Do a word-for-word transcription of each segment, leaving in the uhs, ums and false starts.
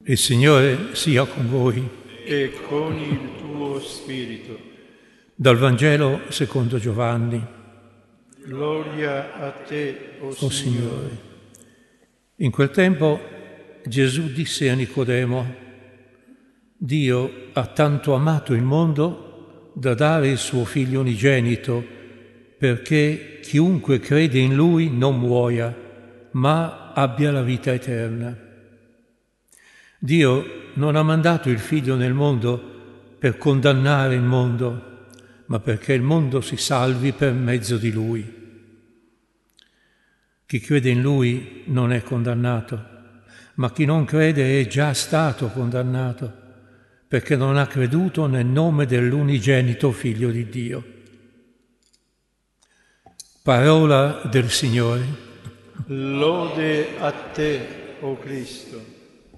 Il Signore sia con voi. E con il tuo spirito. Dal Vangelo secondo Giovanni. Gloria a te, o, O Signore. Signore. In quel tempo Gesù disse a Nicodemo: Dio ha tanto amato il mondo da dare il suo Figlio unigenito, perché chiunque crede in Lui non muoia, ma abbia la vita eterna. Dio non ha mandato il Figlio nel mondo per condannare il mondo, ma perché il mondo si salvi per mezzo di Lui. Chi crede in Lui non è condannato, ma chi non crede è già stato condannato, perché non ha creduto nel nome dell'unigenito Figlio di Dio. Parola del Signore. Lode a te, o Cristo.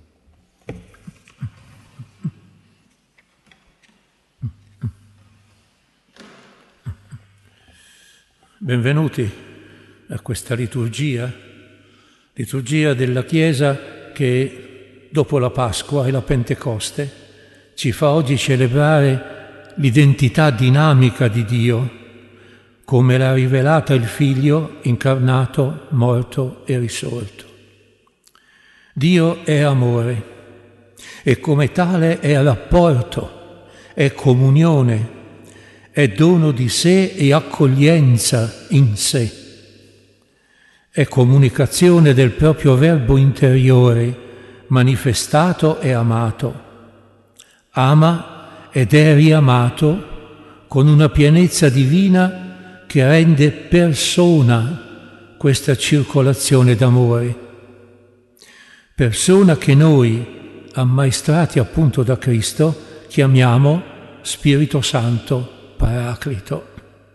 Benvenuti a questa liturgia, liturgia della Chiesa che dopo la Pasqua e la Pentecoste ci fa oggi celebrare l'identità dinamica di Dio, come l'ha rivelata il Figlio incarnato, morto e risorto. Dio è amore e come tale è rapporto, è comunione, è dono di sé e accoglienza in sé. È comunicazione del proprio verbo interiore, manifestato e amato. Ama ed è riamato con una pienezza divina che rende persona questa circolazione d'amore. Persona che noi, ammaestrati appunto da Cristo, chiamiamo Spirito Santo, Paraclito.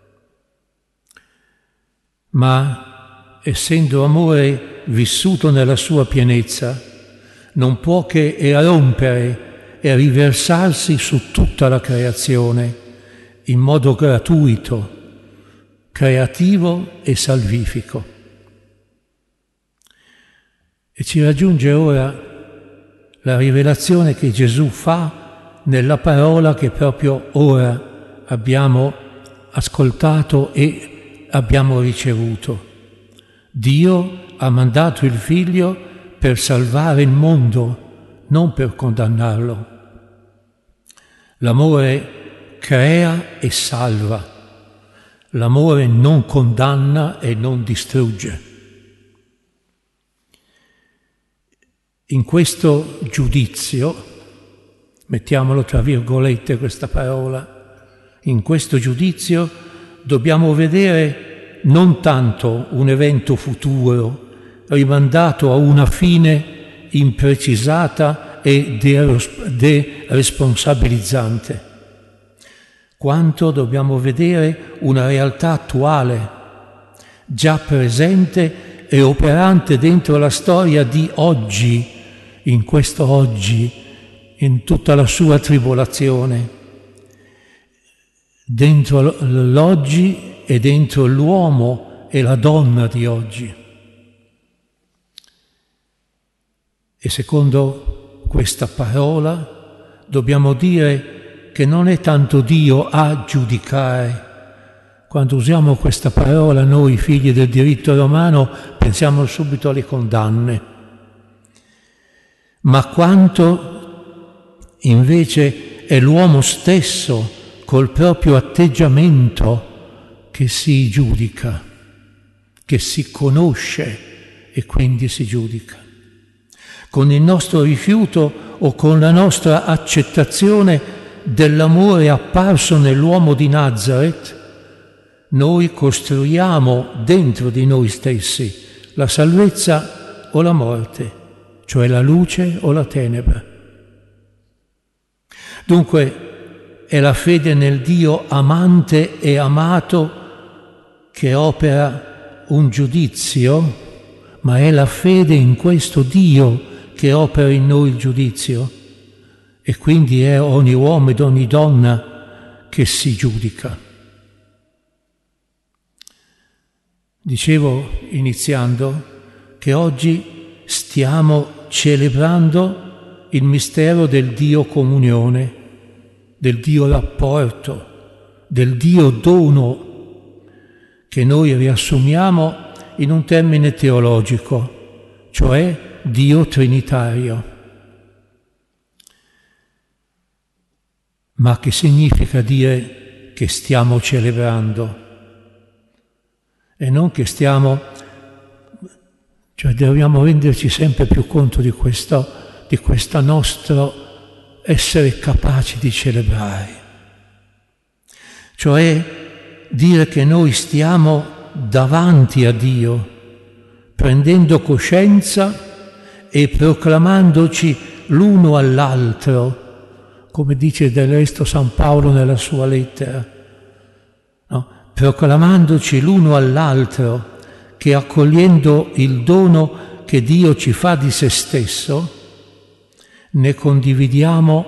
Ma, essendo amore vissuto nella sua pienezza, non può che erompere e riversarsi su tutta la creazione in modo gratuito, creativo e salvifico. E ci raggiunge ora la rivelazione che Gesù fa nella parola che proprio ora abbiamo ascoltato e abbiamo ricevuto. Dio ha mandato il Figlio per salvare il mondo, non per condannarlo. L'amore crea e salva. L'amore non condanna e non distrugge. In questo giudizio, mettiamolo tra virgolette questa parola, in questo giudizio dobbiamo vedere non tanto un evento futuro, rimandato a una fine imprecisata e deresponsabilizzante, quanto dobbiamo vedere una realtà attuale, già presente e operante dentro la storia di oggi, in questo oggi, in tutta la sua tribolazione, dentro l'oggi e dentro l'uomo e la donna di oggi. E secondo questa parola dobbiamo dire che non è tanto Dio a giudicare. Quando usiamo questa parola noi, figli del diritto romano, pensiamo subito alle condanne, ma quanto invece è l'uomo stesso col proprio atteggiamento che si giudica, che si conosce e quindi si giudica. Con il nostro rifiuto o con la nostra accettazione dell'amore apparso nell'uomo di Nazareth, noi costruiamo dentro di noi stessi la salvezza o la morte, cioè la luce o la tenebra. Dunque, è la fede nel Dio amante e amato che opera un giudizio, ma è la fede in questo Dio che opera in noi il giudizio, e quindi è ogni uomo ed ogni donna che si giudica. Dicevo, iniziando, che oggi stiamo celebrando il mistero del Dio comunione, del Dio rapporto, del Dio dono, che noi riassumiamo in un termine teologico, cioè Dio trinitario. Ma che significa dire che stiamo celebrando? E non che stiamo, cioè dobbiamo renderci sempre più conto di questo, di questo nostro essere capaci di celebrare. Cioè dire che noi stiamo davanti a Dio, prendendo coscienza e proclamandoci l'uno all'altro, come dice del resto San Paolo nella sua lettera, no? Proclamandoci l'uno all'altro che accogliendo il dono che Dio ci fa di se stesso, ne condividiamo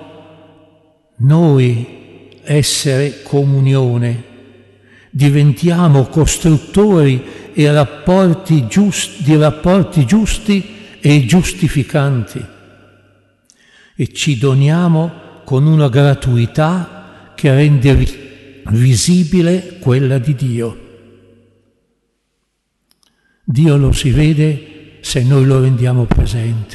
noi essere comunione, diventiamo costruttori e rapporti giusti, di rapporti giusti e giustificanti e ci doniamo con una gratuità che rende visibile quella di Dio. Dio lo si vede se noi lo rendiamo presente.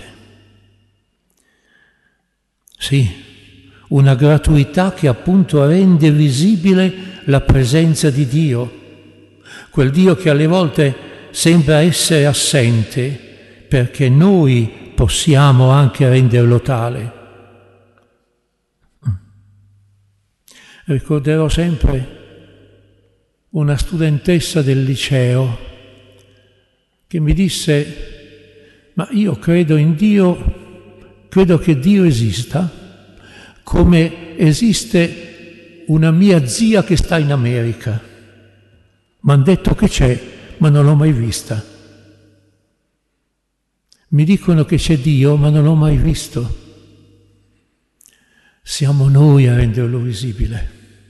Sì, una gratuità che appunto rende visibile la presenza di Dio, quel Dio che alle volte sembra essere assente, perché noi possiamo anche renderlo tale. Ricorderò sempre una studentessa del liceo che mi disse: ma io credo in Dio, credo che Dio esista, come esiste una mia zia che sta in America. Mi hanno detto che c'è, ma non l'ho mai vista. Mi dicono che c'è Dio, ma non l'ho mai visto. Siamo noi a renderlo visibile.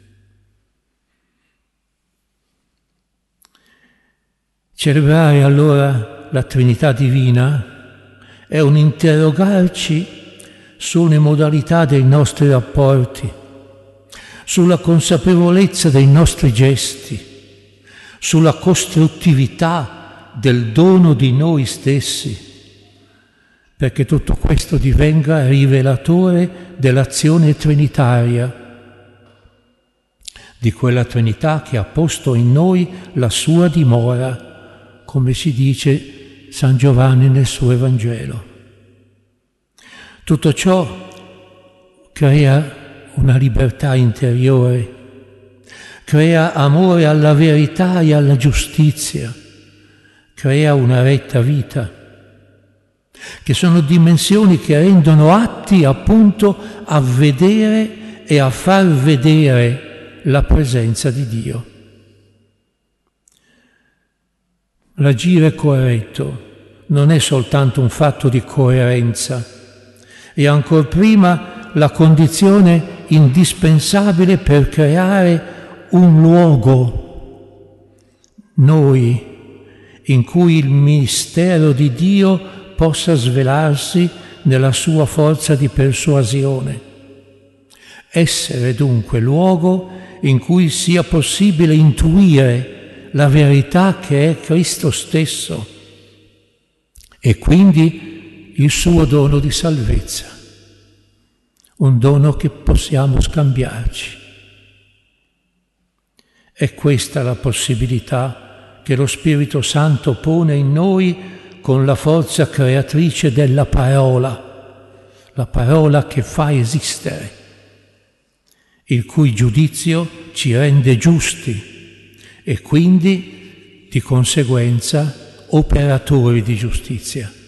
Celebrare allora la Trinità Divina è un interrogarci sulle modalità dei nostri rapporti, sulla consapevolezza dei nostri gesti, sulla costruttività del dono di noi stessi, perché tutto questo divenga rivelatore dell'azione trinitaria, di quella Trinità che ha posto in noi la sua dimora, come ci dice San Giovanni nel suo Evangelo. Tutto ciò crea una libertà interiore, crea amore alla verità e alla giustizia, crea una retta vita, che sono dimensioni che rendono atti appunto a vedere e a far vedere la presenza di Dio. L'agire corretto non è soltanto un fatto di coerenza, è ancor prima la condizione indispensabile per creare un luogo, noi, in cui il mistero di Dio possa svelarsi nella sua forza di persuasione. Essere dunque luogo in cui sia possibile intuire la verità che è Cristo stesso e quindi il suo dono di salvezza, un dono che possiamo scambiarci. È questa la possibilità che lo Spirito Santo pone in noi con la forza creatrice della parola, la parola che fa esistere, il cui giudizio ci rende giusti e quindi, di conseguenza, operatori di giustizia.